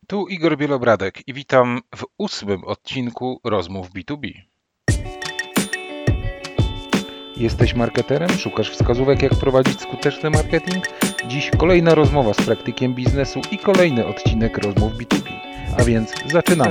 Tu Igor Bielobradek i witam w 8. odcinku Rozmów B2B. Jesteś marketerem? Szukasz wskazówek, jak prowadzić skuteczny marketing? Dziś kolejna rozmowa z praktykiem biznesu i kolejny odcinek Rozmów B2B. A więc zaczynamy.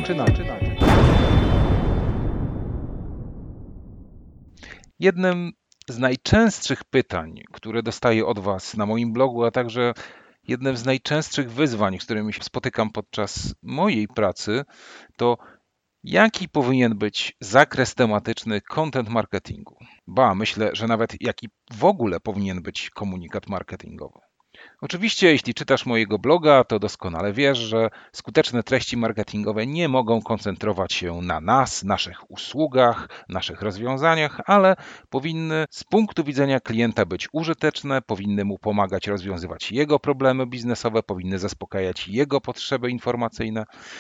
Jednym z najczęstszych pytań, które dostaję od Was na moim blogu, a także jednym z najczęstszych wyzwań, z którymi się spotykam podczas mojej pracy, to jaki powinien być zakres tematyczny content marketingu? Myślę, że nawet jaki w ogóle powinien być komunikat marketingowy. Oczywiście, jeśli czytasz mojego bloga, to doskonale wiesz, że skuteczne treści marketingowe nie mogą koncentrować się na nas, naszych usługach, naszych rozwiązaniach, ale powinny z punktu widzenia klienta być użyteczne, powinny mu pomagać rozwiązywać jego problemy biznesowe, powinny zaspokajać jego potrzeby informacyjne.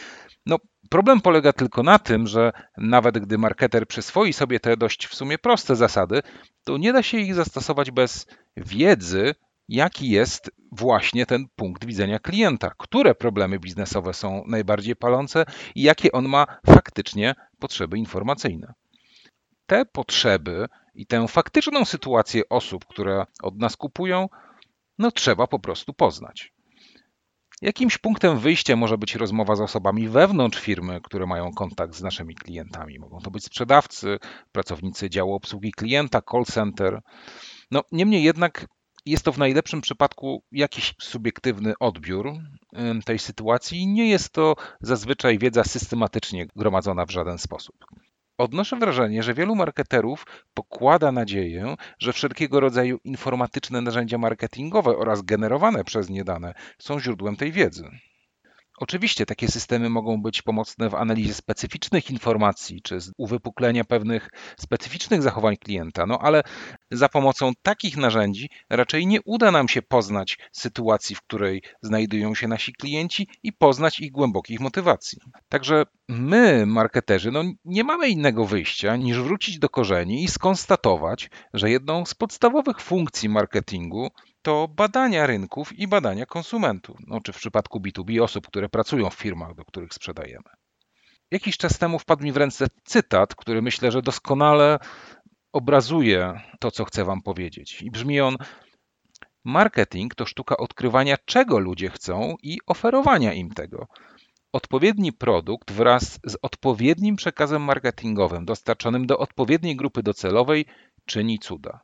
Problem polega tylko na tym, że nawet gdy marketer przyswoi sobie te dość w sumie proste zasady, to nie da się ich zastosować bez wiedzy, jaki jest właśnie ten punkt widzenia klienta, które problemy biznesowe są najbardziej palące i jakie on ma faktycznie potrzeby informacyjne. Te potrzeby i tę faktyczną sytuację osób, które od nas kupują, trzeba po prostu poznać. Jakimś punktem wyjścia może być rozmowa z osobami wewnątrz firmy, które mają kontakt z naszymi klientami. Mogą to być sprzedawcy, pracownicy działu obsługi klienta, call center. Niemniej jednak jest to w najlepszym przypadku jakiś subiektywny odbiór tej sytuacji i nie jest to zazwyczaj wiedza systematycznie gromadzona w żaden sposób. Odnoszę wrażenie, że wielu marketerów pokłada nadzieję, że wszelkiego rodzaju informatyczne narzędzia marketingowe oraz generowane przez nie dane są źródłem tej wiedzy. Oczywiście takie systemy mogą być pomocne w analizie specyficznych informacji czy uwypuklenia pewnych specyficznych zachowań klienta, ale za pomocą takich narzędzi raczej nie uda nam się poznać sytuacji, w której znajdują się nasi klienci i poznać ich głębokich motywacji. Także my, marketerzy, nie mamy innego wyjścia niż wrócić do korzeni i skonstatować, że jedną z podstawowych funkcji marketingu to badania rynków i badania konsumentów, czy w przypadku B2B osób, które pracują w firmach, do których sprzedajemy. Jakiś czas temu wpadł mi w ręce cytat, który myślę, że doskonale obrazuje to, co chcę Wam powiedzieć. I brzmi on: marketing to sztuka odkrywania, czego ludzie chcą i oferowania im tego. Odpowiedni produkt wraz z odpowiednim przekazem marketingowym dostarczonym do odpowiedniej grupy docelowej czyni cuda.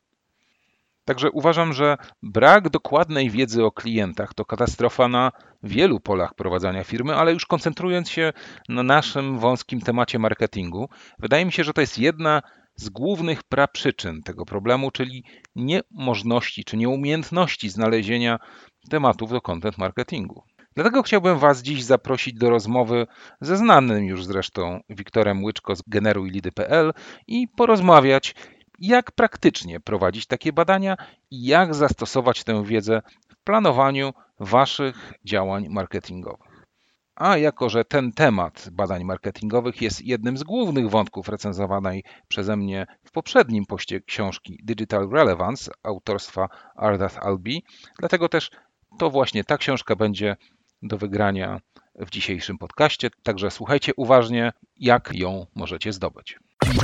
Także uważam, że brak dokładnej wiedzy o klientach to katastrofa na wielu polach prowadzenia firmy, ale już koncentrując się na naszym wąskim temacie marketingu, wydaje mi się, że to jest jedna z głównych praprzyczyn tego problemu, czyli niemożności czy nieumiejętności znalezienia tematów do content marketingu. Dlatego chciałbym Was dziś zaprosić do rozmowy ze znanym już zresztą Wiktorem Łyczko z generujlidy.pl i porozmawiać, jak praktycznie prowadzić takie badania i jak zastosować tę wiedzę w planowaniu Waszych działań marketingowych. A jako że ten temat badań marketingowych jest jednym z głównych wątków recenzowanej przeze mnie w poprzednim poście książki Digital Relevance autorstwa Ardath Albi, dlatego też to właśnie ta książka będzie do wygrania w dzisiejszym podcaście, także słuchajcie uważnie, jak ją możecie zdobyć.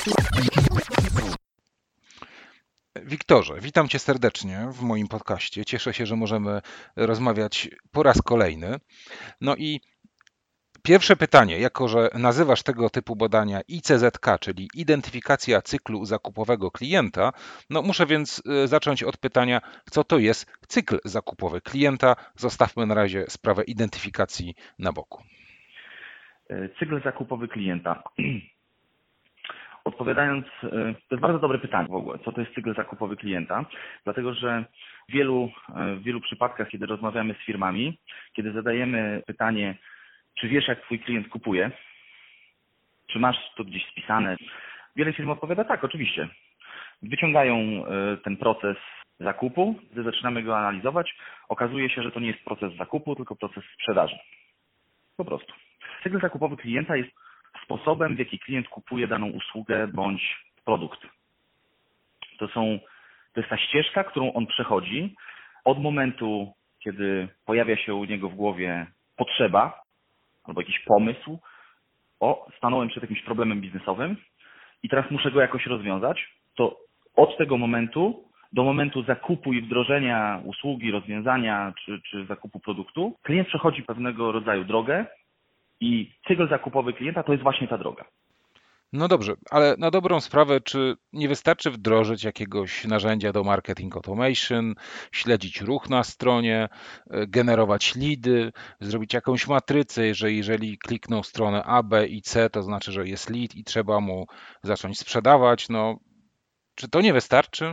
Wiktorze, witam Cię serdecznie w moim podcaście. Cieszę się, że możemy rozmawiać po raz kolejny. I pierwsze pytanie, jako że nazywasz tego typu badania ICZK, czyli identyfikacja cyklu zakupowego klienta, muszę więc zacząć od pytania, co to jest cykl zakupowy klienta. Zostawmy na razie sprawę identyfikacji na boku. Cykl zakupowy klienta. Odpowiadając, to jest bardzo dobre pytanie w ogóle, co to jest cykl zakupowy klienta, dlatego że w wielu przypadkach, kiedy rozmawiamy z firmami, kiedy zadajemy pytanie, czy wiesz, jak twój klient kupuje, czy masz to gdzieś spisane, wiele firm odpowiada tak, oczywiście. Wyciągają ten proces zakupu, gdy zaczynamy go analizować, okazuje się, że to nie jest proces zakupu, tylko proces sprzedaży. Po prostu. Cykl zakupowy klienta jest sposobem, w jaki klient kupuje daną usługę bądź produkt. To jest ta ścieżka, którą on przechodzi od momentu, kiedy pojawia się u niego w głowie potrzeba, albo jakiś pomysł, stanąłem przed jakimś problemem biznesowym i teraz muszę go jakoś rozwiązać, to od tego momentu do momentu zakupu i wdrożenia usługi, rozwiązania czy zakupu produktu, klient przechodzi pewnego rodzaju drogę i cykl zakupowy klienta to jest właśnie ta droga. No dobrze, ale na dobrą sprawę, czy nie wystarczy wdrożyć jakiegoś narzędzia do marketing automation, śledzić ruch na stronie, generować leady, zrobić jakąś matrycę, że jeżeli kliknął stronę A, B i C, to znaczy, że jest lead i trzeba mu zacząć sprzedawać. No, czy to nie wystarczy?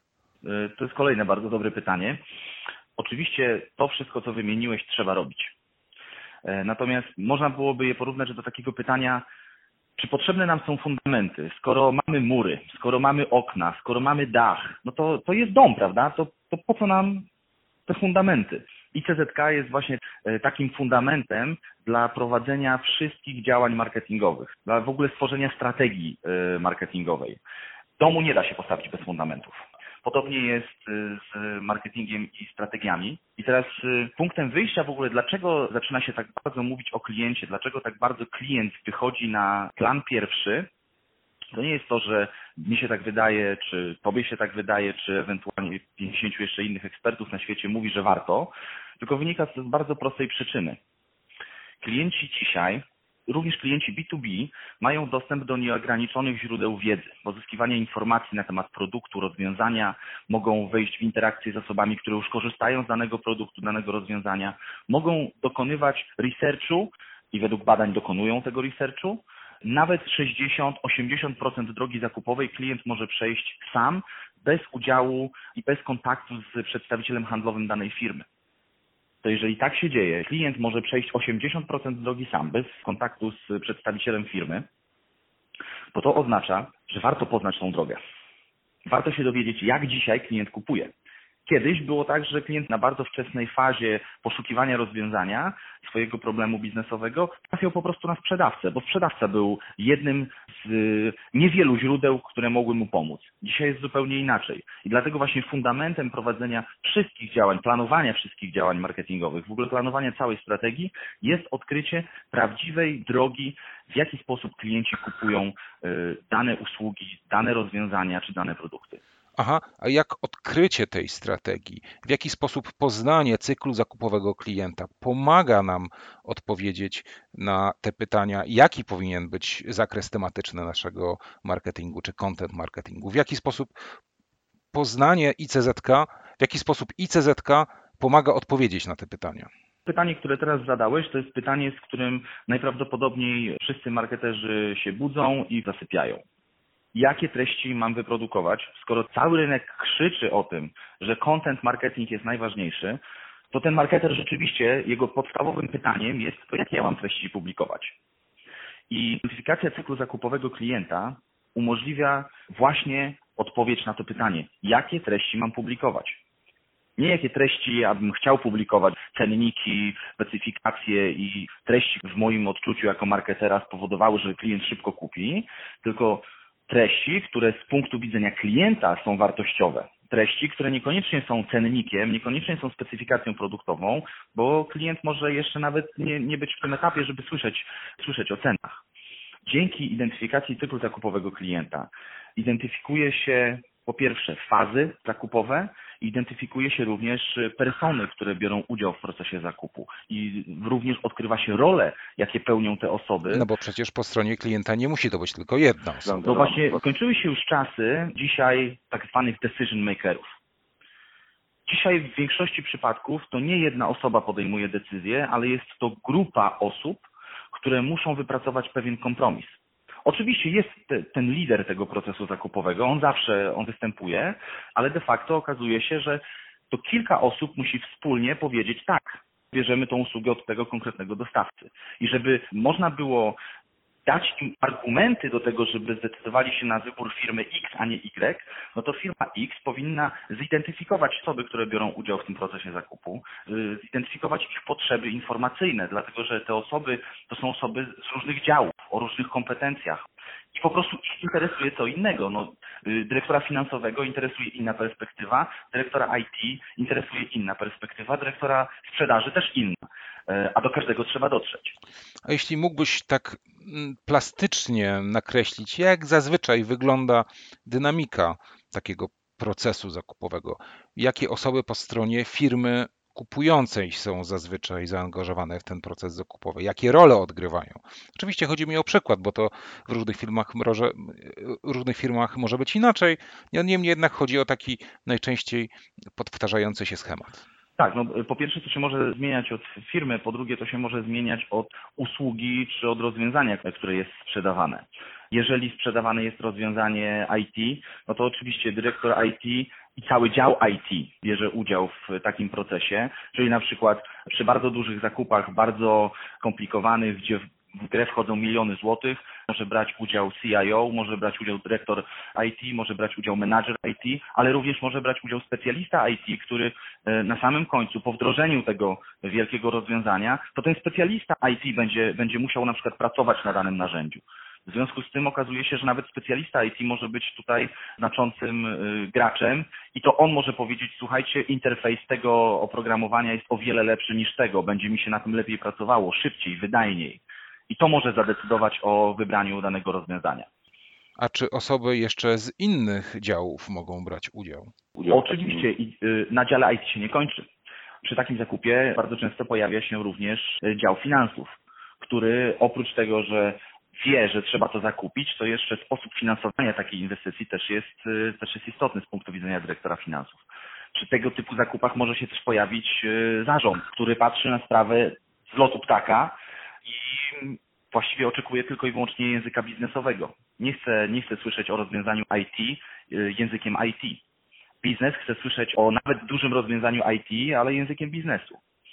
To jest kolejne bardzo dobre pytanie. Oczywiście to wszystko, co wymieniłeś, trzeba robić. Natomiast można byłoby je porównać do takiego pytania, czy potrzebne nam są fundamenty? Skoro mamy mury, skoro mamy okna, skoro mamy dach, no to jest dom, prawda? To po co nam te fundamenty? ICZK jest właśnie takim fundamentem dla prowadzenia wszystkich działań marketingowych, dla w ogóle stworzenia strategii marketingowej. Domu nie da się postawić bez fundamentów. Podobnie jest z marketingiem i strategiami. I teraz punktem wyjścia w ogóle, dlaczego zaczyna się tak bardzo mówić o kliencie, dlaczego tak bardzo klient wychodzi na plan pierwszy, to nie jest to, że mi się tak wydaje, czy tobie się tak wydaje, czy ewentualnie 50 jeszcze innych ekspertów na świecie mówi, że warto, tylko wynika z bardzo prostej przyczyny. Klienci dzisiaj, również klienci B2B, mają dostęp do nieograniczonych źródeł wiedzy, pozyskiwania informacji na temat produktu, rozwiązania, mogą wejść w interakcję z osobami, które już korzystają z danego produktu, danego rozwiązania, mogą dokonywać researchu i według badań dokonują tego researchu. Nawet 60-80% drogi zakupowej klient może przejść sam, bez udziału i bez kontaktu z przedstawicielem handlowym danej firmy. To jeżeli tak się dzieje, klient może przejść 80% drogi sam, bez kontaktu z przedstawicielem firmy, to oznacza, że warto poznać tą drogę. Warto się dowiedzieć, jak dzisiaj klient kupuje. Kiedyś było tak, że klient na bardzo wczesnej fazie poszukiwania rozwiązania swojego problemu biznesowego trafiał po prostu na sprzedawcę, bo sprzedawca był jednym z niewielu źródeł, które mogły mu pomóc. Dzisiaj jest zupełnie inaczej. I dlatego właśnie fundamentem prowadzenia wszystkich działań, planowania wszystkich działań marketingowych, w ogóle planowania całej strategii jest odkrycie prawdziwej drogi, w jaki sposób klienci kupują dane usługi, dane rozwiązania czy dane produkty. Aha, a jak odkrycie tej strategii, w jaki sposób poznanie cyklu zakupowego klienta pomaga nam odpowiedzieć na te pytania, jaki powinien być zakres tematyczny naszego marketingu czy content marketingu? W jaki sposób poznanie ICZK, w jaki sposób ICZK pomaga odpowiedzieć na te pytania? Pytanie, które teraz zadałeś, to jest pytanie, z którym najprawdopodobniej wszyscy marketerzy się budzą i zasypiają. Jakie treści mam wyprodukować? Skoro cały rynek krzyczy o tym, że content marketing jest najważniejszy, to ten marketer rzeczywiście, jego podstawowym pytaniem jest to, jakie ja mam treści publikować. I identyfikacja cyklu zakupowego klienta umożliwia właśnie odpowiedź na to pytanie, jakie treści mam publikować. Nie jakie treści ja bym chciał publikować, cenniki, specyfikacje i treści w moim odczuciu jako marketera spowodowały, że klient szybko kupi, tylko treści, które z punktu widzenia klienta są wartościowe. Treści, które niekoniecznie są cennikiem, niekoniecznie są specyfikacją produktową, bo klient może jeszcze nawet nie być w tym etapie, żeby słyszeć o cenach. Dzięki identyfikacji cyklu zakupowego klienta identyfikuje się po pierwsze fazy zakupowe, identyfikuje się również persony, które biorą udział w procesie zakupu i również odkrywa się role, jakie pełnią te osoby. No bo przecież po stronie klienta nie musi to być tylko jedna osoba. No właśnie skończyły się już czasy dzisiaj tak zwanych decision makerów. Dzisiaj w większości przypadków to nie jedna osoba podejmuje decyzję, ale jest to grupa osób, które muszą wypracować pewien kompromis. Oczywiście jest ten lider tego procesu zakupowego, on zawsze występuje, ale de facto okazuje się, że to kilka osób musi wspólnie powiedzieć tak, bierzemy tą usługę od tego konkretnego dostawcy. I żeby można było dać im argumenty do tego, żeby zdecydowali się na wybór firmy X, a nie Y, no to firma X powinna zidentyfikować osoby, które biorą udział w tym procesie zakupu, zidentyfikować ich potrzeby informacyjne, dlatego że te osoby to są osoby z różnych działów, o różnych kompetencjach. i po prostu ich interesuje co innego. No, dyrektora finansowego interesuje inna perspektywa, dyrektora IT interesuje inna perspektywa, dyrektora sprzedaży też inna, a do każdego trzeba dotrzeć. A jeśli mógłbyś tak plastycznie nakreślić, jak zazwyczaj wygląda dynamika takiego procesu zakupowego? Jakie osoby po stronie firmy kupującej są zazwyczaj zaangażowane w ten proces zakupowy? Jakie role odgrywają? Oczywiście chodzi mi o przykład, bo to w różnych firmach może być inaczej. Niemniej jednak chodzi o taki najczęściej powtarzający się schemat. Tak, no po pierwsze to się może zmieniać od firmy, po drugie to się może zmieniać od usługi czy od rozwiązania, które jest sprzedawane. Jeżeli sprzedawane jest rozwiązanie IT, no to oczywiście dyrektor IT i cały dział IT bierze udział w takim procesie, czyli na przykład przy bardzo dużych zakupach, bardzo skomplikowanych, gdzie w grę wchodzą miliony złotych, może brać udział CIO, może brać udział dyrektor IT, może brać udział menadżer IT, ale również może brać udział specjalista IT, który na samym końcu, po wdrożeniu tego wielkiego rozwiązania, to ten specjalista IT będzie musiał na przykład pracować na danym narzędziu. W związku z tym okazuje się, że nawet specjalista IT może być tutaj znaczącym graczem i to on może powiedzieć, słuchajcie, interfejs tego oprogramowania jest o wiele lepszy niż tego, będzie mi się na tym lepiej pracowało, szybciej, wydajniej. I to może zadecydować o wybraniu danego rozwiązania. A czy osoby jeszcze z innych działów mogą brać udział? Oczywiście i na dziale IT się nie kończy. Przy takim zakupie bardzo często pojawia się również dział finansów, który oprócz tego, że wie, że trzeba to zakupić, to jeszcze sposób finansowania takiej inwestycji też jest istotny z punktu widzenia dyrektora finansów. Przy tego typu zakupach może się też pojawić zarząd, który patrzy na sprawę z lotu ptaka i właściwie oczekuje tylko i wyłącznie języka biznesowego. Nie chce słyszeć o rozwiązaniu IT językiem IT. Biznes chce słyszeć o nawet dużym rozwiązaniu IT, ale językiem biznesu.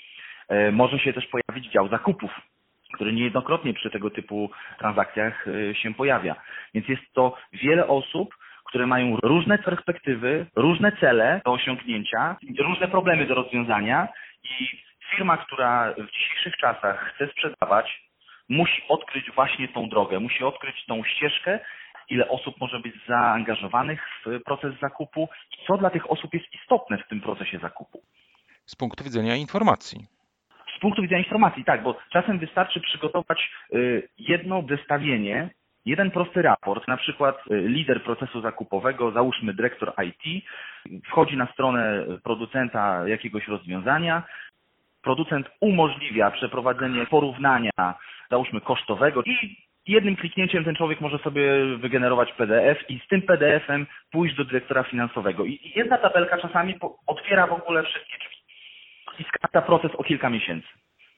Może się też pojawić dział zakupów, który niejednokrotnie przy tego typu transakcjach się pojawia. Więc jest to wiele osób, które mają różne perspektywy, różne cele do osiągnięcia, różne problemy do rozwiązania i firma, która w dzisiejszych czasach chce sprzedawać, musi odkryć właśnie tą drogę, musi odkryć tą ścieżkę, ile osób może być zaangażowanych w proces zakupu i co dla tych osób jest istotne w tym procesie zakupu. Z punktu widzenia informacji. Z punktu widzenia informacji, tak, bo czasem wystarczy przygotować jedno zestawienie, jeden prosty raport, na przykład lider procesu zakupowego, załóżmy dyrektor IT, wchodzi na stronę producenta jakiegoś rozwiązania, producent umożliwia przeprowadzenie porównania, załóżmy kosztowego i jednym kliknięciem ten człowiek może sobie wygenerować PDF i z tym PDF-em pójść do dyrektora finansowego. I jedna tabelka czasami otwiera w ogóle wszystkie drzwi i skraca proces o kilka miesięcy.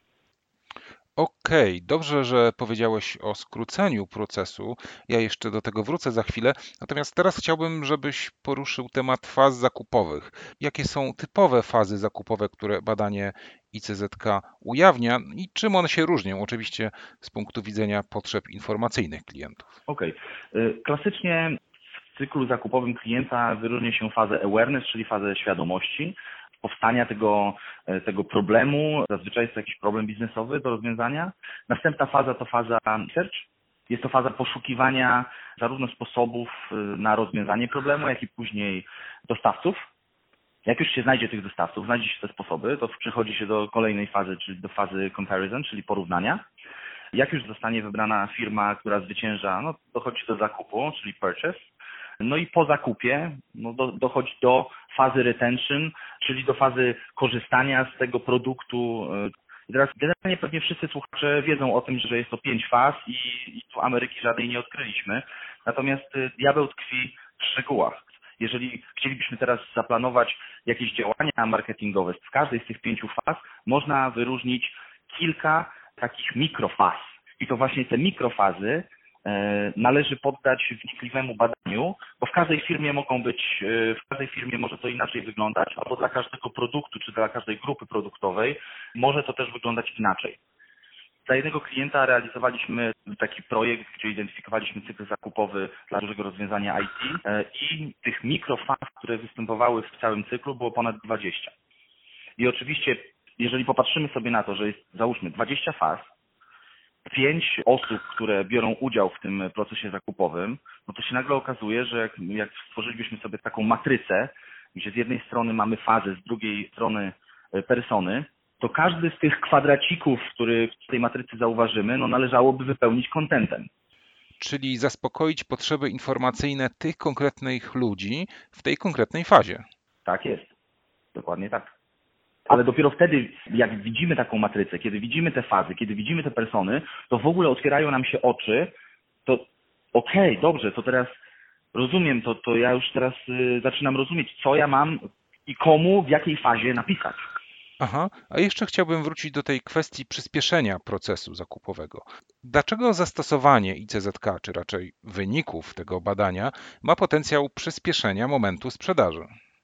Okej, dobrze, że powiedziałeś o skróceniu procesu. Ja jeszcze do tego wrócę za chwilę. Natomiast teraz chciałbym, żebyś poruszył temat faz zakupowych. Jakie są typowe fazy zakupowe, które badanie ICZK ujawnia i czym one się różnią? Oczywiście z punktu widzenia potrzeb informacyjnych klientów. Okej. Klasycznie w cyklu zakupowym klienta wyróżnia się fazę awareness, czyli fazę świadomości powstania tego problemu. Zazwyczaj jest to jakiś problem biznesowy do rozwiązania. Następna faza to faza research. Jest to faza poszukiwania zarówno sposobów na rozwiązanie problemu, jak i później dostawców. Jak już się znajdzie tych dostawców, znajdzie się te sposoby, to przechodzi się do kolejnej fazy, czyli do fazy comparison, czyli porównania. Jak już zostanie wybrana firma, która zwycięża, no dochodzi do zakupu, czyli purchase. No i po zakupie dochodzi do fazy retention, czyli do fazy korzystania z tego produktu. I teraz generalnie pewnie wszyscy słuchacze wiedzą o tym, że jest to 5 faz i tu Ameryki żadnej nie odkryliśmy. Natomiast diabeł tkwi w szczegółach. Jeżeli chcielibyśmy teraz zaplanować jakieś działania marketingowe w każdej z tych 5 faz, można wyróżnić kilka takich mikrofaz. I to właśnie te mikrofazy należy poddać wnikliwemu badaniu, bo w każdej firmie może to inaczej wyglądać, albo dla każdego produktu, czy dla każdej grupy produktowej może to też wyglądać inaczej. Dla jednego klienta realizowaliśmy taki projekt, gdzie identyfikowaliśmy cykl zakupowy dla dużego rozwiązania IT i tych mikrofaz, które występowały w całym cyklu, było ponad 20. I oczywiście, jeżeli popatrzymy sobie na to, że jest załóżmy 20 faz, 5 osób, które biorą udział w tym procesie zakupowym, no to się nagle okazuje, że jak stworzylibyśmy sobie taką matrycę, gdzie z jednej strony mamy fazę, z drugiej strony persony, to każdy z tych kwadracików, który w tej matrycy zauważymy, no należałoby wypełnić contentem. Czyli zaspokoić potrzeby informacyjne tych konkretnych ludzi w tej konkretnej fazie. Tak jest. Dokładnie tak. Ale dopiero wtedy, jak widzimy taką matrycę, kiedy widzimy te fazy, kiedy widzimy te persony, to w ogóle otwierają nam się oczy, to okej, dobrze, to teraz rozumiem, to ja już teraz zaczynam rozumieć, co ja mam i komu, w jakiej fazie napisać. Aha, a jeszcze chciałbym wrócić do tej kwestii przyspieszenia procesu zakupowego. Dlaczego zastosowanie ICZK, czy raczej wyników tego badania, ma potencjał przyspieszenia momentu sprzedaży?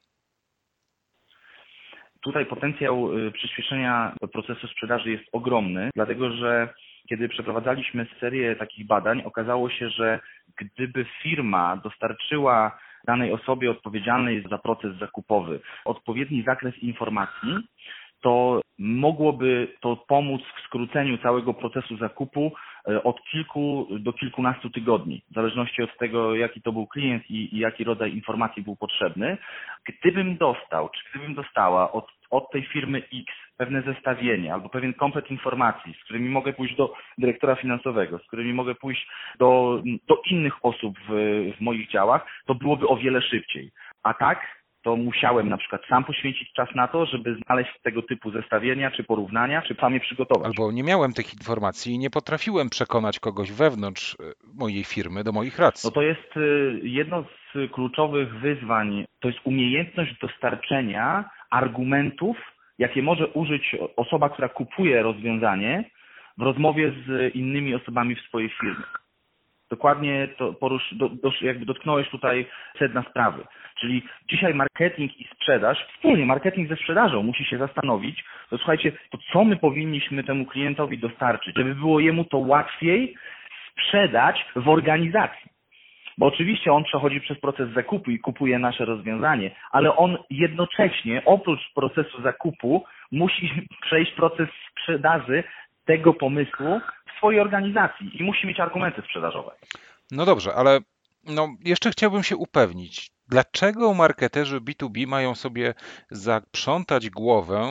Tutaj potencjał przyspieszenia procesu sprzedaży jest ogromny, dlatego że kiedy przeprowadzaliśmy serię takich badań, okazało się, że gdyby firma dostarczyła danej osobie odpowiedzialnej za proces zakupowy odpowiedni zakres informacji, to mogłoby to pomóc w skróceniu całego procesu zakupu od kilku do kilkunastu tygodni, w zależności od tego, jaki to był klient i jaki rodzaj informacji był potrzebny. Gdybym dostał, czy gdybym dostała od tej firmy X pewne zestawienie albo pewien komplet informacji, z którymi mogę pójść do dyrektora finansowego, z którymi mogę pójść do innych osób w moich działach, to byłoby o wiele szybciej. A tak to musiałem na przykład sam poświęcić czas na to, żeby znaleźć tego typu zestawienia, czy porównania, czy sam je przygotować. Albo nie miałem tych informacji i nie potrafiłem przekonać kogoś wewnątrz mojej firmy do moich racji. No to jest jedno z kluczowych wyzwań, to jest umiejętność dostarczenia argumentów, jakie może użyć osoba, która kupuje rozwiązanie w rozmowie z innymi osobami w swojej firmie. Dokładnie to jakby dotknąłeś tutaj sedna sprawy. Czyli dzisiaj marketing i sprzedaż, wspólnie marketing ze sprzedażą musi się zastanowić, to słuchajcie, to co my powinniśmy temu klientowi dostarczyć, żeby było jemu to łatwiej sprzedać w organizacji. Bo oczywiście on przechodzi przez proces zakupu i kupuje nasze rozwiązanie, ale on jednocześnie oprócz procesu zakupu musi przejść proces sprzedaży tego pomysłu w swojej organizacji i musi mieć argumenty sprzedażowe. No dobrze, ale jeszcze chciałbym się upewnić, dlaczego marketerzy B2B mają sobie zaprzątać głowę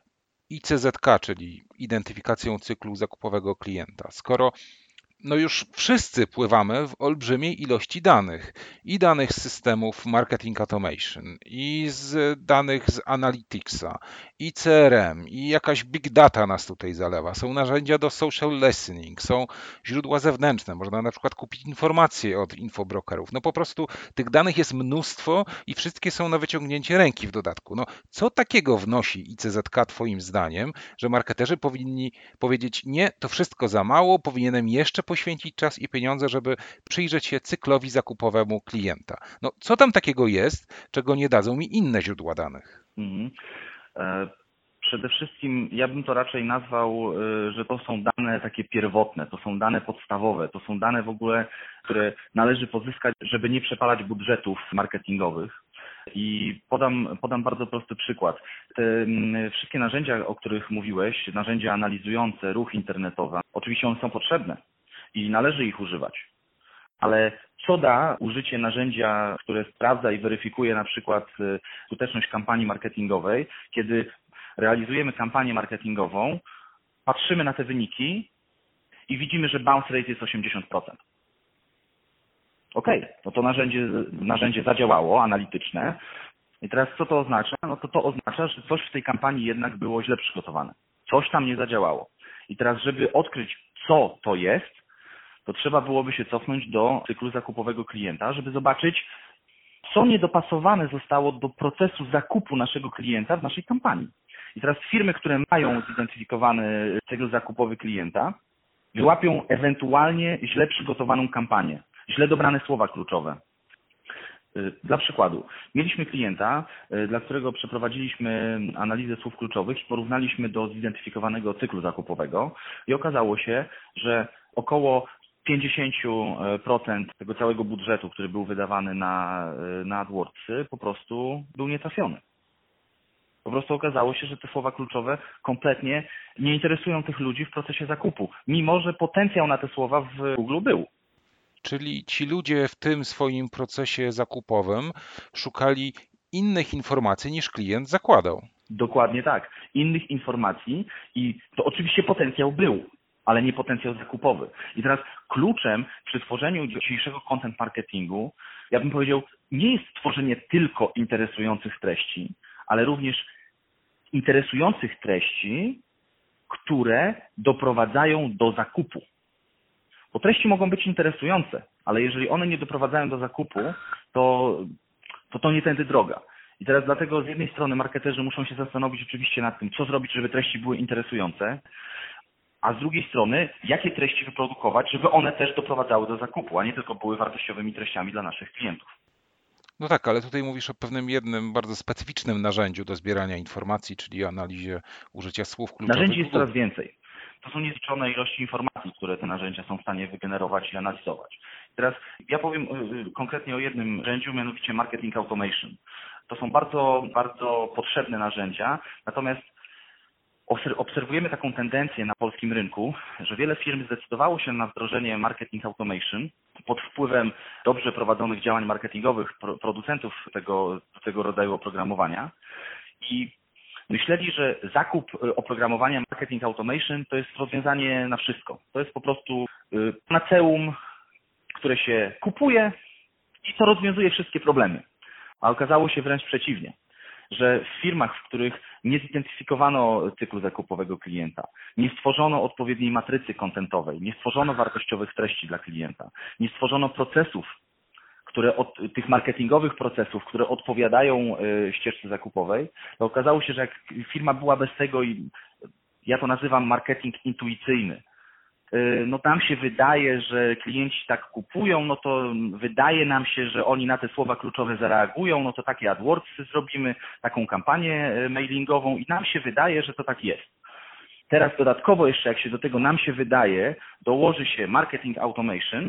ICZK, czyli identyfikacją cyklu zakupowego klienta, skoro już wszyscy pływamy w olbrzymiej ilości danych. I danych z systemów Marketing Automation, i z danych z Analyticsa, i CRM, i jakaś big data nas tutaj zalewa. Są narzędzia do social listening, są źródła zewnętrzne. Można na przykład kupić informacje od infobrokerów. Po prostu tych danych jest mnóstwo i wszystkie są na wyciągnięcie ręki w dodatku. Co takiego wnosi ICZK twoim zdaniem, że marketerzy powinni powiedzieć nie, to wszystko za mało, powinienem jeszcze poświęcić czas i pieniądze, żeby przyjrzeć się cyklowi zakupowemu klienta. Co tam takiego jest, czego nie dadzą mi inne źródła danych? Przede wszystkim ja bym to raczej nazwał, że to są dane takie pierwotne, to są dane podstawowe, to są dane w ogóle, które należy pozyskać, żeby nie przepalać budżetów marketingowych. I podam bardzo prosty przykład. Te wszystkie narzędzia, o których mówiłeś, narzędzia analizujące ruch internetowy, oczywiście one są potrzebne i należy ich używać. Ale co da użycie narzędzia, które sprawdza i weryfikuje na przykład skuteczność kampanii marketingowej, kiedy realizujemy kampanię marketingową, patrzymy na te wyniki i widzimy, że bounce rate jest 80%. Okej, to narzędzie zadziałało, analityczne. I teraz co to oznacza? To oznacza, że coś w tej kampanii jednak było źle przygotowane. Coś tam nie zadziałało. I teraz, żeby odkryć, co to jest, to trzeba byłoby się cofnąć do cyklu zakupowego klienta, żeby zobaczyć, co niedopasowane zostało do procesu zakupu naszego klienta w naszej kampanii. I teraz firmy, które mają zidentyfikowany cykl zakupowy klienta, wyłapią ewentualnie źle przygotowaną kampanię, źle dobrane słowa kluczowe. Dla przykładu, mieliśmy klienta, dla którego przeprowadziliśmy analizę słów kluczowych i porównaliśmy do zidentyfikowanego cyklu zakupowego i okazało się, że około 50% tego całego budżetu, który był wydawany na AdWordsy, po prostu był nietrafiony. Po prostu okazało się, że te słowa kluczowe kompletnie nie interesują tych ludzi w procesie zakupu, mimo że potencjał na te słowa w Google był. Czyli ci ludzie w tym swoim procesie zakupowym szukali innych informacji niż klient zakładał. Dokładnie tak. Innych informacji i to oczywiście potencjał był, ale nie potencjał zakupowy. I teraz kluczem przy tworzeniu dzisiejszego content marketingu, ja bym powiedział, nie jest tworzenie tylko interesujących treści, ale również interesujących treści, które doprowadzają do zakupu. Bo treści mogą być interesujące, ale jeżeli one nie doprowadzają do zakupu, to nie tędy droga. I teraz dlatego z jednej strony marketerzy muszą się zastanowić oczywiście nad tym, co zrobić, żeby treści były interesujące, a z drugiej strony, jakie treści wyprodukować, żeby one też doprowadzały do zakupu, a nie tylko były wartościowymi treściami dla naszych klientów. No tak, ale tutaj mówisz o pewnym jednym bardzo specyficznym narzędziu do zbierania informacji, czyli analizie użycia słów kluczowych. Narzędzi jest coraz więcej. To są niezliczone ilości informacji, które te narzędzia są w stanie wygenerować i analizować. Teraz ja powiem konkretnie o jednym narzędziu, mianowicie Marketing Automation. To są bardzo, bardzo potrzebne narzędzia, natomiast obserwujemy taką tendencję na polskim rynku, że wiele firm zdecydowało się na wdrożenie Marketing Automation pod wpływem dobrze prowadzonych działań marketingowych producentów tego rodzaju oprogramowania i myśleli, że zakup oprogramowania Marketing Automation to jest rozwiązanie na wszystko. To jest po prostu panaceum, które się kupuje i co rozwiązuje wszystkie problemy. A okazało się wręcz przeciwnie, że w firmach, w których nie zidentyfikowano cyklu zakupowego klienta, nie stworzono odpowiedniej matrycy kontentowej, nie stworzono wartościowych treści dla klienta, nie stworzono procesów, tych marketingowych procesów, które odpowiadają ścieżce zakupowej, to okazało się, że jak firma była bez tego i ja to nazywam marketing intuicyjny, no nam się wydaje, że klienci tak kupują, no to wydaje nam się, że oni na te słowa kluczowe zareagują, no to takie AdWordsy zrobimy, taką kampanię mailingową i nam się wydaje, że to tak jest. Teraz dodatkowo jeszcze, jak się do tego nam się wydaje, dołoży się marketing automation,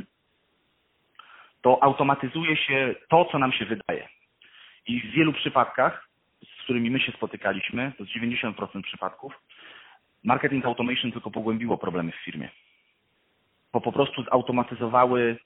to automatyzuje się to, co nam się wydaje. I w wielu przypadkach, z którymi my się spotykaliśmy, to 90% przypadków, marketing automation tylko pogłębiło problemy w firmie. Bo po prostu zautomatyzowały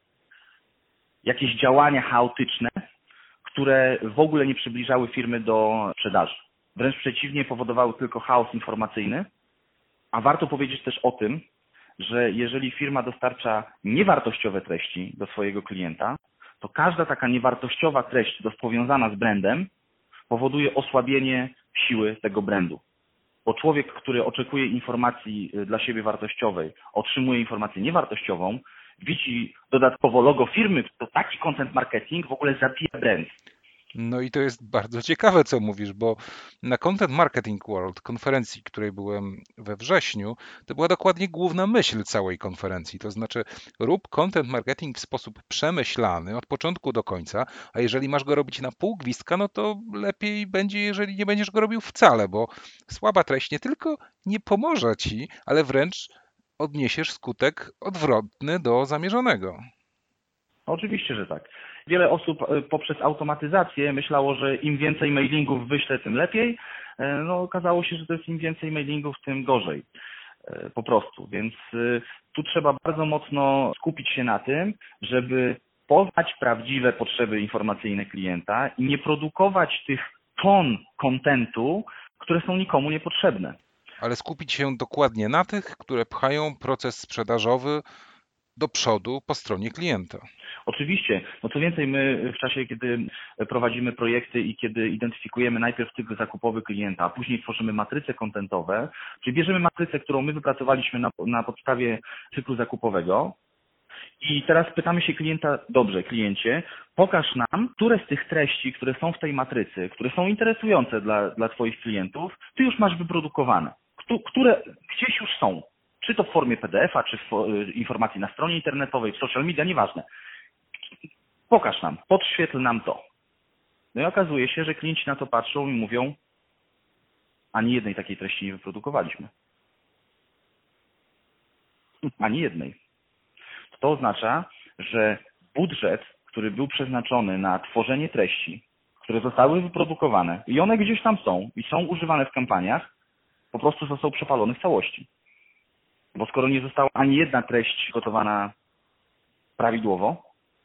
jakieś działania chaotyczne, które w ogóle nie przybliżały firmy do sprzedaży. Wręcz przeciwnie, powodowały tylko chaos informacyjny. A warto powiedzieć też o tym, że jeżeli firma dostarcza niewartościowe treści do swojego klienta, to każda taka niewartościowa treść powiązana z brandem powoduje osłabienie siły tego brandu. Bo człowiek, który oczekuje informacji dla siebie wartościowej, otrzymuje informację niewartościową, widzi dodatkowo logo firmy, to taki content marketing w ogóle zabija brand. No i to jest bardzo ciekawe, co mówisz, bo na Content Marketing World, konferencji, której byłem we wrześniu, to była dokładnie główna myśl całej konferencji. To znaczy, rób content marketing w sposób przemyślany od początku do końca, a jeżeli masz go robić na pół gwizdka, no to lepiej będzie, jeżeli nie będziesz go robił wcale, bo słaba treść nie tylko nie pomoże ci, ale wręcz odniesiesz skutek odwrotny do zamierzonego. Oczywiście, że tak. Wiele osób poprzez automatyzację myślało, że im więcej mailingów wyślę, tym lepiej. No okazało się, że to jest im więcej mailingów, tym gorzej. Po prostu. Więc tu trzeba bardzo mocno skupić się na tym, żeby poznać prawdziwe potrzeby informacyjne klienta i nie produkować tych ton kontentu, które są nikomu niepotrzebne. Ale skupić się dokładnie na tych, które pchają proces sprzedażowy do przodu po stronie klienta. Oczywiście. No co więcej, my w czasie, kiedy prowadzimy projekty i kiedy identyfikujemy najpierw cykl zakupowy klienta, a później tworzymy matryce kontentowe, czyli bierzemy matrycę, którą my wypracowaliśmy na podstawie cyklu zakupowego i teraz pytamy się klienta, dobrze, kliencie, pokaż nam, które z tych treści, które są w tej matrycy, które są interesujące dla Twoich klientów, Ty już masz wyprodukowane, które gdzieś już są. Czy to w formie PDF-a, czy w informacji na stronie internetowej, w social media, nieważne. Pokaż nam, podświetl nam to. No i okazuje się, że klienci na to patrzą i mówią, ani jednej takiej treści nie wyprodukowaliśmy. Ani jednej. To oznacza, że budżet, który był przeznaczony na tworzenie treści, które zostały wyprodukowane i one gdzieś tam są i są używane w kampaniach, po prostu został przepalony w całości. Bo skoro nie została ani jedna treść gotowana prawidłowo,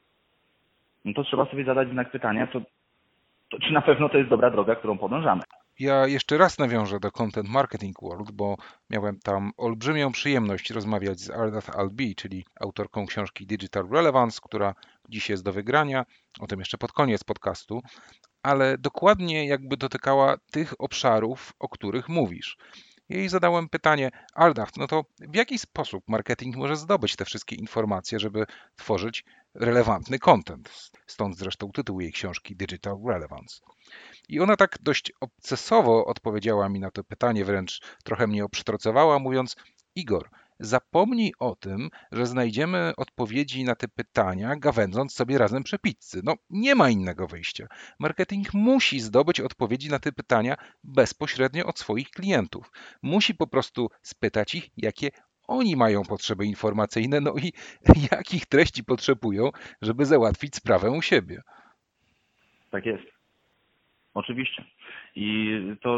no to trzeba sobie zadać znak pytania, to czy na pewno to jest dobra droga, którą podążamy. Ja jeszcze raz nawiążę do Content Marketing World, bo miałem tam olbrzymią przyjemność rozmawiać z Ardath Albi, czyli autorką książki Digital Relevance, która dziś jest do wygrania, o tym jeszcze pod koniec podcastu, ale dokładnie jakby dotykała tych obszarów, o których mówisz. Jej zadałem pytanie, Ardath, no to w jaki sposób marketing może zdobyć te wszystkie informacje, żeby tworzyć relevantny content? Stąd zresztą tytuł jej książki Digital Relevance. I ona tak dość obcesowo odpowiedziała mi na to pytanie, wręcz trochę mnie obsztrocowała, mówiąc: Igor, zapomnij o tym, że znajdziemy odpowiedzi na te pytania, gawędząc sobie razem przy pizzy. No, nie ma innego wyjścia. Marketing musi zdobyć odpowiedzi na te pytania bezpośrednio od swoich klientów. Musi po prostu spytać ich, jakie oni mają potrzeby informacyjne, no i jakich treści potrzebują, żeby załatwić sprawę u siebie. Tak jest. Oczywiście. I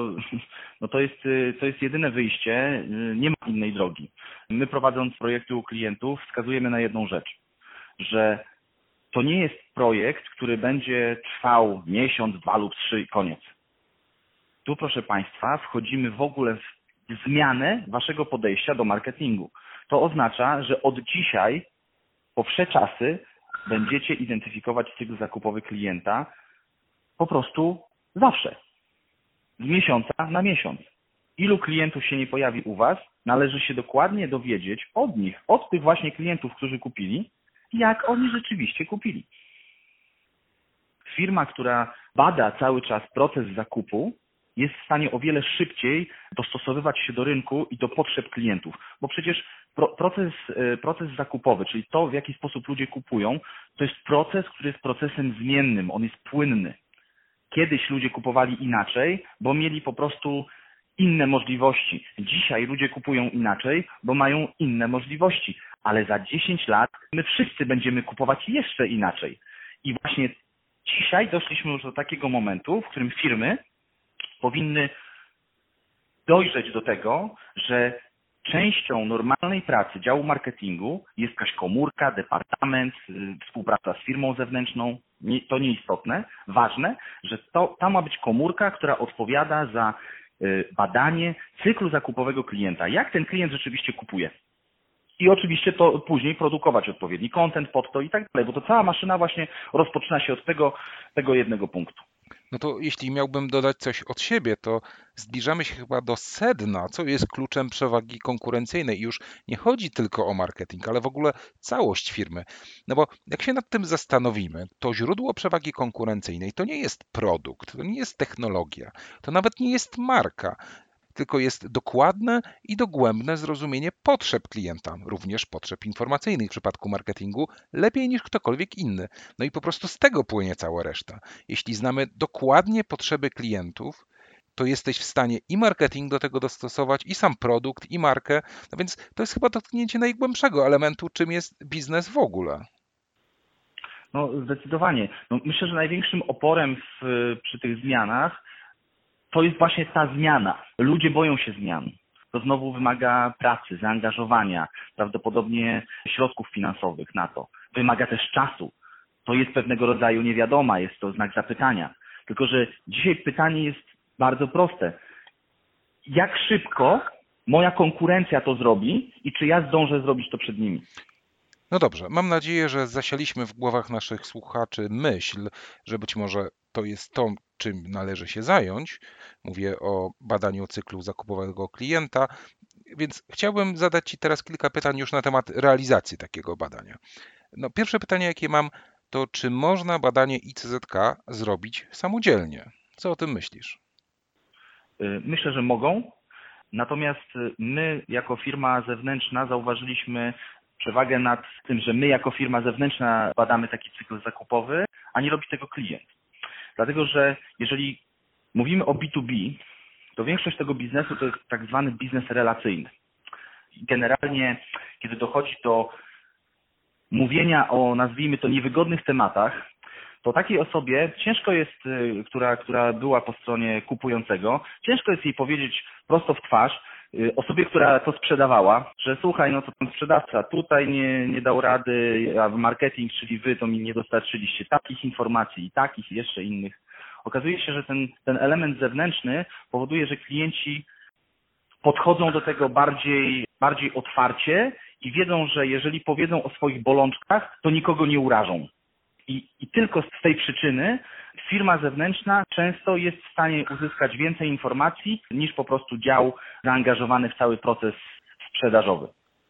to jest jedyne wyjście, nie ma innej drogi. My, prowadząc projekty u klientów, wskazujemy na jedną rzecz, że to nie jest projekt, który będzie trwał miesiąc, 2 lub 3 i koniec. Tu, proszę Państwa, wchodzimy w ogóle w zmianę Waszego podejścia do marketingu. To oznacza, że od dzisiaj, po wsze czasy, będziecie identyfikować cykl zakupowy klienta po prostu zawsze. Z miesiąca na miesiąc. Ilu klientów się nie pojawi u Was, należy się dokładnie dowiedzieć od nich, od tych właśnie klientów, którzy kupili, jak oni rzeczywiście kupili. Firma, która bada cały czas proces zakupu, jest w stanie o wiele szybciej dostosowywać się do rynku i do potrzeb klientów. Bo przecież proces zakupowy, czyli to, w jaki sposób ludzie kupują, to jest proces, który jest procesem zmiennym, on jest płynny. Kiedyś ludzie kupowali inaczej, bo mieli po prostu inne możliwości. Dzisiaj ludzie kupują inaczej, bo mają inne możliwości. Ale za 10 lat my wszyscy będziemy kupować jeszcze inaczej. I właśnie dzisiaj doszliśmy już do takiego momentu, w którym firmy powinny dojrzeć do tego, że częścią normalnej pracy działu marketingu jest jakaś komórka, departament, współpraca z firmą zewnętrzną. To nieistotne. Ważne, że ta ma być komórka, która odpowiada za badanie cyklu zakupowego klienta. Jak ten klient rzeczywiście kupuje. I oczywiście to później produkować odpowiedni content pod to i tak dalej, bo to cała maszyna właśnie rozpoczyna się od tego jednego punktu. No to jeśli miałbym dodać coś od siebie, to zbliżamy się chyba do sedna, co jest kluczem przewagi konkurencyjnej. I już nie chodzi tylko o marketing, ale w ogóle całość firmy. No bo jak się nad tym zastanowimy, to źródło przewagi konkurencyjnej to nie jest produkt, to nie jest technologia, to nawet nie jest marka, tylko jest dokładne i dogłębne zrozumienie potrzeb klienta, również potrzeb informacyjnych w przypadku marketingu, lepiej niż ktokolwiek inny. No i po prostu z tego płynie cała reszta. Jeśli znamy dokładnie potrzeby klientów, to jesteś w stanie i marketing do tego dostosować, i sam produkt, i markę. No więc to jest chyba dotknięcie najgłębszego elementu, czym jest biznes w ogóle. No zdecydowanie. No, myślę, że największym oporem przy tych zmianach to jest właśnie ta zmiana. Ludzie boją się zmian. To znowu wymaga pracy, zaangażowania, prawdopodobnie środków finansowych na to. Wymaga też czasu. To jest pewnego rodzaju niewiadoma, jest to znak zapytania. Tylko że dzisiaj pytanie jest bardzo proste. Jak szybko moja konkurencja to zrobi i czy ja zdążę zrobić to przed nimi? No dobrze, mam nadzieję, że zasialiśmy w głowach naszych słuchaczy myśl, że być może to jest to, czym należy się zająć. Mówię o badaniu cyklu zakupowego klienta, więc chciałbym zadać Ci teraz kilka pytań już na temat realizacji takiego badania. No, pierwsze pytanie, jakie mam, to czy można badanie ICZK zrobić samodzielnie? Co o tym myślisz? Myślę, że mogą. Natomiast my jako firma zewnętrzna zauważyliśmy przewagę nad tym, że my jako firma zewnętrzna badamy taki cykl zakupowy, a nie robi tego klient. Dlatego, że jeżeli mówimy o B2B, to większość tego biznesu to jest tak zwany biznes relacyjny. Generalnie, kiedy dochodzi do mówienia o, nazwijmy to, niewygodnych tematach, to takiej osobie ciężko jest, która była po stronie kupującego, ciężko jest jej powiedzieć prosto w twarz, osobie, która to sprzedawała, że słuchaj, no to ten sprzedawca tutaj nie dał rady, a marketing, czyli wy, to mi nie dostarczyliście takich informacji i takich i jeszcze innych. Okazuje się, że ten element zewnętrzny powoduje, że klienci podchodzą do tego bardziej otwarcie i wiedzą, że jeżeli powiedzą o swoich bolączkach, to nikogo nie urażą. I tylko z tej przyczyny firma zewnętrzna często jest w stanie uzyskać więcej informacji niż po prostu dział zaangażowany w cały proces sprzedażowy.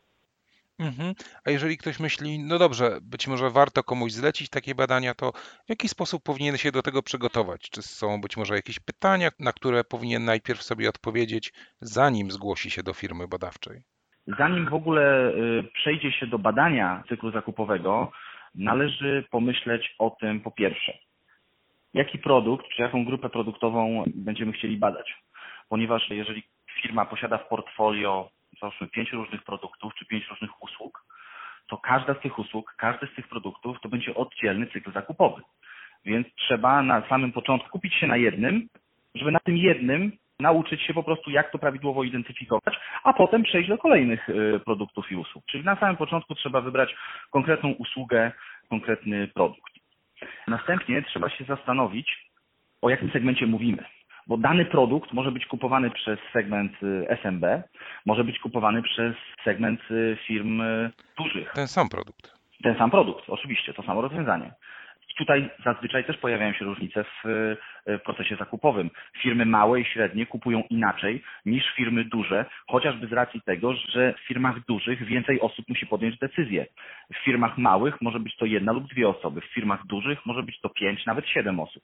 Mhm. A jeżeli ktoś myśli, no dobrze, być może warto komuś zlecić takie badania, to w jaki sposób powinien się do tego przygotować? Czy są być może jakieś pytania, na które powinien najpierw sobie odpowiedzieć, zanim zgłosi się do firmy badawczej? Zanim w ogóle przejdzie się do badania cyklu zakupowego, należy pomyśleć o tym po pierwsze, jaki produkt, czy jaką grupę produktową będziemy chcieli badać. Ponieważ jeżeli firma posiada w portfolio załóżmy 5 różnych produktów czy 5 różnych usług, to każda z tych usług, każdy z tych produktów to będzie oddzielny cykl zakupowy. Więc trzeba na samym początku skupić się na jednym, żeby na tym jednym nauczyć się po prostu, jak to prawidłowo identyfikować, a potem przejść do kolejnych produktów i usług. Czyli na samym początku trzeba wybrać konkretną usługę, konkretny produkt. Następnie trzeba się zastanowić, o jakim segmencie mówimy. Bo dany produkt może być kupowany przez segment SMB, może być kupowany przez segment firm dużych. Ten sam produkt. Ten sam produkt, oczywiście, to samo rozwiązanie. I tutaj zazwyczaj też pojawiają się różnice w procesie zakupowym. Firmy małe i średnie kupują inaczej niż firmy duże, chociażby z racji tego, że w firmach dużych więcej osób musi podjąć decyzję. W firmach małych może być to 1 lub 2 osoby, w firmach dużych może być to 5, nawet 7 osób.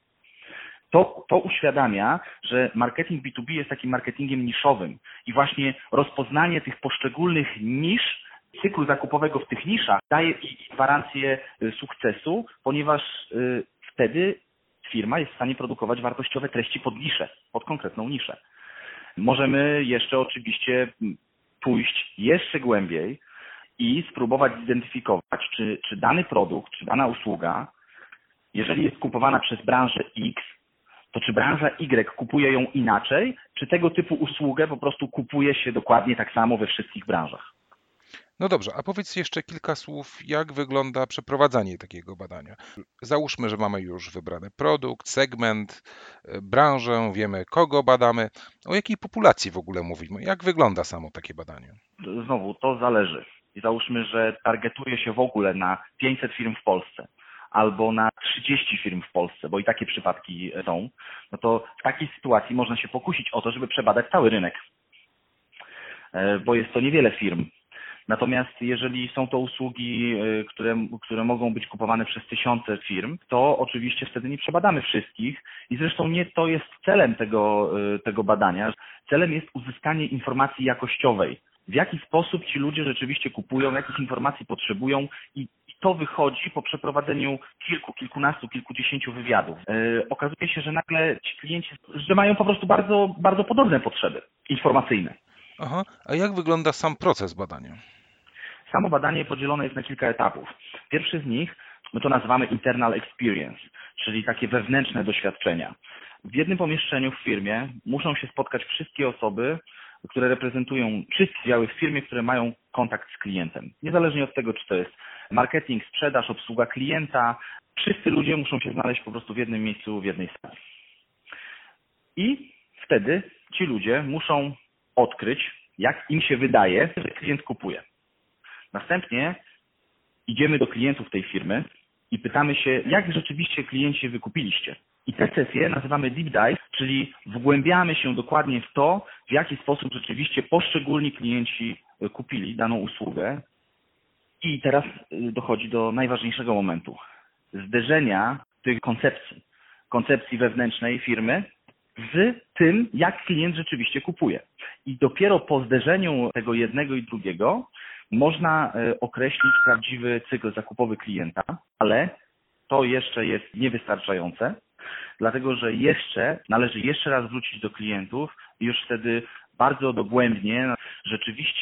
To uświadamia, że marketing B2B jest takim marketingiem niszowym i właśnie rozpoznanie tych poszczególnych nisz cyklu zakupowego w tych niszach daje gwarancję sukcesu, ponieważ wtedy firma jest w stanie produkować wartościowe treści pod niszę, pod konkretną niszę. Możemy jeszcze oczywiście pójść jeszcze głębiej i spróbować zidentyfikować, czy dany produkt, czy dana usługa, jeżeli jest kupowana przez branżę X, to czy branża Y kupuje ją inaczej, czy tego typu usługę po prostu kupuje się dokładnie tak samo we wszystkich branżach? No dobrze, a powiedz jeszcze kilka słów, jak wygląda przeprowadzanie takiego badania. Załóżmy, że mamy już wybrany produkt, segment, branżę, wiemy kogo badamy. O jakiej populacji w ogóle mówimy? Jak wygląda samo takie badanie? Znowu, to zależy. I załóżmy, że targetuje się w ogóle na 500 firm w Polsce albo na 30 firm w Polsce, bo i takie przypadki są, no to w takiej sytuacji można się pokusić o to, żeby przebadać cały rynek, bo jest to niewiele firm. Natomiast jeżeli są to usługi, które mogą być kupowane przez tysiące firm, to oczywiście wtedy nie przebadamy wszystkich i zresztą nie to jest celem tego badania. Celem jest uzyskanie informacji jakościowej. W jaki sposób ci ludzie rzeczywiście kupują, jakich informacji potrzebują i to wychodzi po przeprowadzeniu kilkunastu, kilkudziesięciu wywiadów. Okazuje się, że nagle ci klienci, że mają po prostu bardzo, bardzo podobne potrzeby informacyjne. Aha, a jak wygląda sam proces badania? Samo badanie podzielone jest na kilka etapów. Pierwszy z nich my to nazywamy internal experience, czyli takie wewnętrzne doświadczenia. W jednym pomieszczeniu w firmie muszą się spotkać wszystkie osoby, które reprezentują wszystkie działy w firmie, które mają kontakt z klientem. Niezależnie od tego, czy to jest marketing, sprzedaż, obsługa klienta, wszyscy ludzie muszą się znaleźć po prostu w jednym miejscu, w jednej sali. I wtedy ci ludzie muszą odkryć, jak im się wydaje, że klient kupuje. Następnie idziemy do klientów tej firmy i pytamy się, jak rzeczywiście klienci wykupiliście. I tę sesję nazywamy deep dive, czyli wgłębiamy się dokładnie w to, w jaki sposób rzeczywiście poszczególni klienci kupili daną usługę. I teraz dochodzi do najważniejszego momentu. Zderzenia tych koncepcji wewnętrznej firmy z tym, jak klient rzeczywiście kupuje. I dopiero po zderzeniu tego jednego i drugiego można określić prawdziwy cykl zakupowy klienta, ale to jeszcze jest niewystarczające, dlatego że należy jeszcze raz wrócić do klientów i już wtedy bardzo dogłębnie rzeczywiście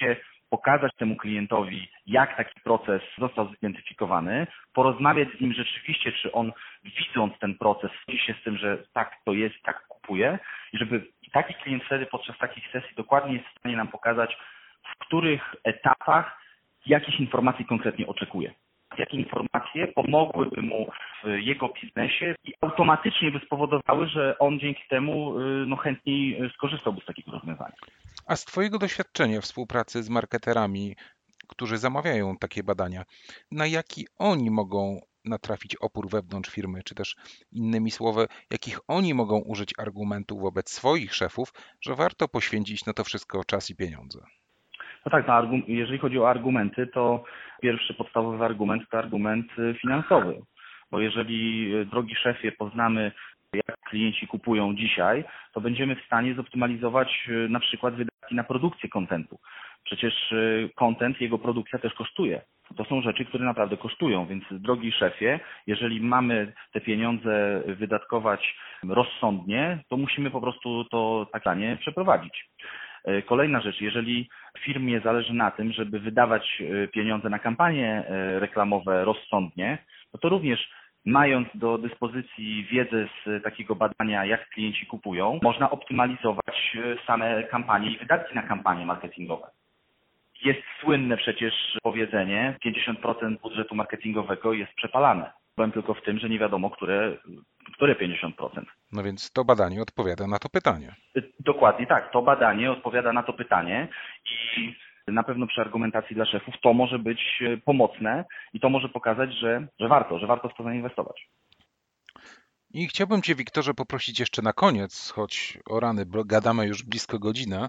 pokazać temu klientowi, jak taki proces został zidentyfikowany, porozmawiać z nim rzeczywiście, czy on widząc ten proces zgodzi się z tym, że tak to jest, tak kupuje i żeby taki klient wtedy podczas takich sesji dokładnie jest w stanie nam pokazać, w których etapach jakich informacji konkretnie oczekuje. Jakie informacje pomogłyby mu w jego biznesie i automatycznie by spowodowały, że on dzięki temu chętniej skorzystałby z takiego rozwiązania. A z Twojego doświadczenia współpracy z marketerami, którzy zamawiają takie badania, na jaki oni mogą natrafić opór wewnątrz firmy, czy też innymi słowy, jakich oni mogą użyć argumentów wobec swoich szefów, że warto poświęcić na to wszystko czas i pieniądze? No tak, jeżeli chodzi o argumenty, to pierwszy podstawowy argument to argument finansowy. Bo jeżeli, drogi szefie, poznamy, jak klienci kupują dzisiaj, to będziemy w stanie zoptymalizować na przykład wydatki na produkcję kontentu. Przecież content, jego produkcja też kosztuje. To są rzeczy, które naprawdę kosztują, więc drogi szefie, jeżeli mamy te pieniądze wydatkować rozsądnie, to musimy po prostu to tak zadanie przeprowadzić. Kolejna rzecz, jeżeli firmie zależy na tym, żeby wydawać pieniądze na kampanie reklamowe rozsądnie, no to również mając do dyspozycji wiedzę z takiego badania, jak klienci kupują, można optymalizować same kampanie i wydatki na kampanie marketingowe. Jest słynne przecież powiedzenie, 50% budżetu marketingowego jest przepalane. Problem tylko w tym, że nie wiadomo, które 50%. No więc to badanie odpowiada na to pytanie. Dokładnie tak, to badanie odpowiada na to pytanie i na pewno przy argumentacji dla szefów to może być pomocne i to może pokazać, że warto w to zainwestować. I chciałbym Cię, Wiktorze, poprosić jeszcze na koniec, choć o rany, gadamy już blisko godzinę,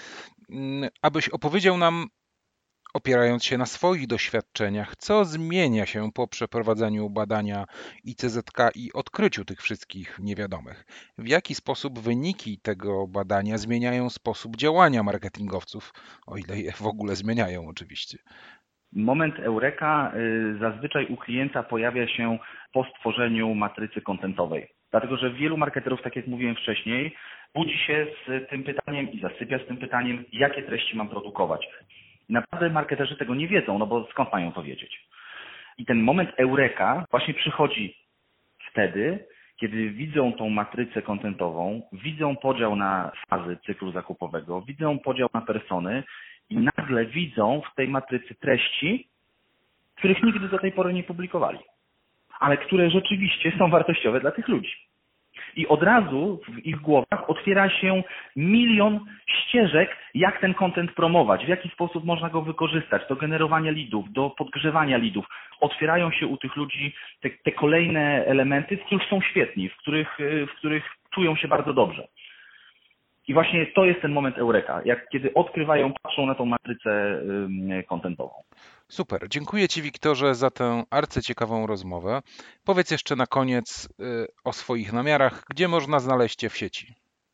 abyś opowiedział nam, opierając się na swoich doświadczeniach, co zmienia się po przeprowadzeniu badania ICZK i odkryciu tych wszystkich niewiadomych. W jaki sposób wyniki tego badania zmieniają sposób działania marketingowców, o ile je w ogóle zmieniają oczywiście. Moment eureka zazwyczaj u klienta pojawia się po stworzeniu matrycy kontentowej. Dlatego, że wielu marketerów, tak jak mówiłem wcześniej, budzi się z tym pytaniem i zasypia z tym pytaniem, jakie treści mam produkować. Naprawdę marketerzy tego nie wiedzą, no bo skąd mają to wiedzieć? I ten moment eureka właśnie przychodzi wtedy, kiedy widzą tą matrycę kontentową, widzą podział na fazy cyklu zakupowego, widzą podział na persony i nagle widzą w tej matrycy treści, których nigdy do tej pory nie publikowali, ale które rzeczywiście są wartościowe dla tych ludzi. I od razu w ich głowach otwiera się milion ścieżek, jak ten content promować, w jaki sposób można go wykorzystać do generowania leadów, do podgrzewania leadów. Otwierają się u tych ludzi te kolejne elementy, w których są świetni, w których czują się bardzo dobrze. I właśnie to jest ten moment eureka, kiedy odkrywają, patrzą na tą matrycę kontentową. Super, dziękuję Ci, Wiktorze, za tę arcyciekawą rozmowę. Powiedz jeszcze na koniec o swoich namiarach, gdzie można znaleźć Cię w sieci.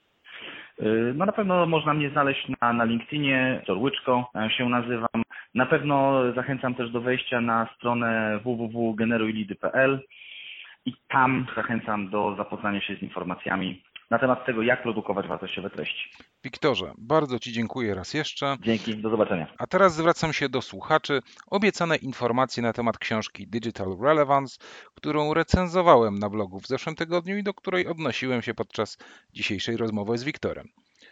No na pewno można mnie znaleźć na LinkedInie, Wiktor Łyczko się nazywam. Na pewno zachęcam też do wejścia na stronę www.generujlidy.pl i tam zachęcam do zapoznania się z informacjami na temat tego, jak produkować wartościowe treści. Wiktorze, bardzo Ci dziękuję raz jeszcze. Dzięki, do zobaczenia. A teraz zwracam się do słuchaczy. Obiecane informacje na temat książki Digital Relevance, którą recenzowałem na blogu w zeszłym tygodniu i do której odnosiłem się podczas dzisiejszej rozmowy z Wiktorem.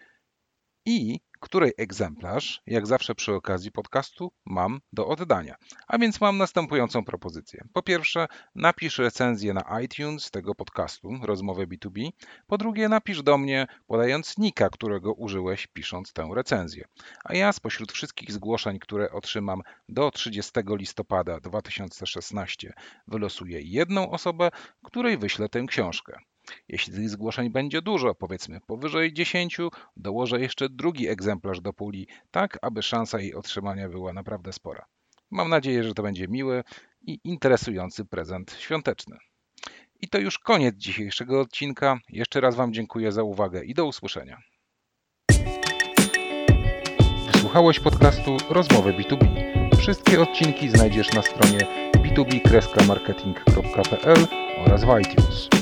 I której egzemplarz, jak zawsze przy okazji podcastu, mam do oddania. A więc mam następującą propozycję. Po pierwsze, napisz recenzję na iTunes tego podcastu, Rozmowy B2B. Po drugie, napisz do mnie, podając nika, którego użyłeś, pisząc tę recenzję. A ja spośród wszystkich zgłoszeń, które otrzymam do 30 listopada 2016, wylosuję jedną osobę, której wyślę tę książkę. Jeśli tych zgłoszeń będzie dużo, powiedzmy powyżej 10, dołożę jeszcze drugi egzemplarz do puli, tak aby szansa jej otrzymania była naprawdę spora. Mam nadzieję, że to będzie miły i interesujący prezent świąteczny. I to już koniec dzisiejszego odcinka. Jeszcze raz Wam dziękuję za uwagę i do usłyszenia. Słuchałeś podcastu Rozmowy B2B. Wszystkie odcinki znajdziesz na stronie b2b-marketing.pl oraz w iTunes.